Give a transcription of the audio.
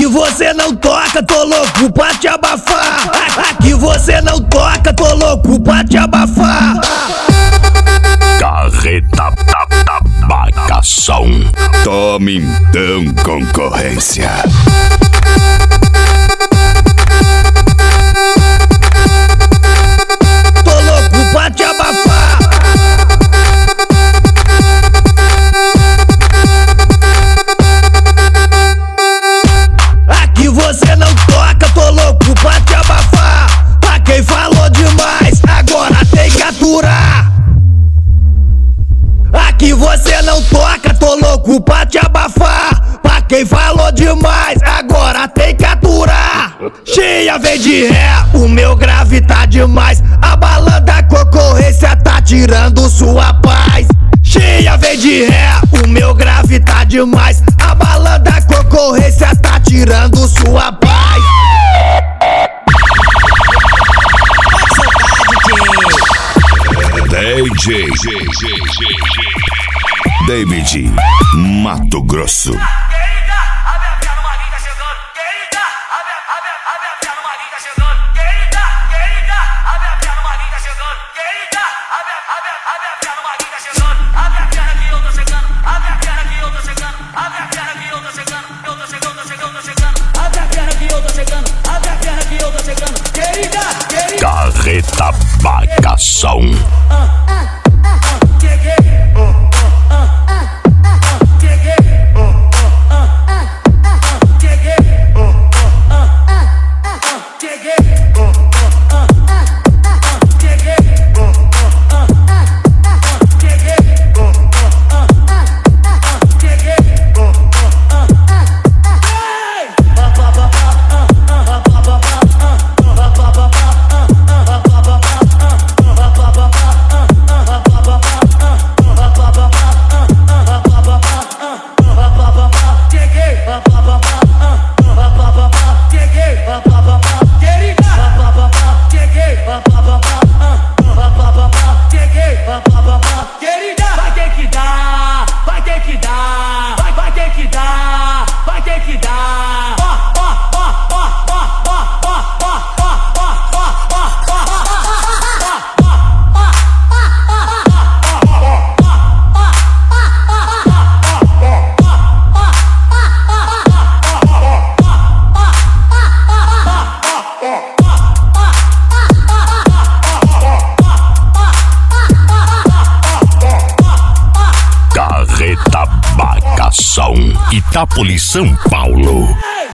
Aqui você não toca, tô louco pra te abafar. Aqui você não toca, tô louco pra te abafar. Carreta Tabacação. Tome então, concorrência. Tô louco pra te abafar. Aqui você não toca, tô louco pra te abafar. Pra quem falou demais, agora tem que aturar. Aqui você não toca, tô louco pra te abafar. Pra quem falou demais, agora tem que aturar. Cheia vem de ré, o meu grave tá demais. Abalando a concorrência, tá tirando sua paz. Cheia vem de ré, o meu grave tá demais. Abalando a concorrência, tá tirando sua paz. DJ David Mato Grosso. Carreta Bagação. Itápolis, São Paulo.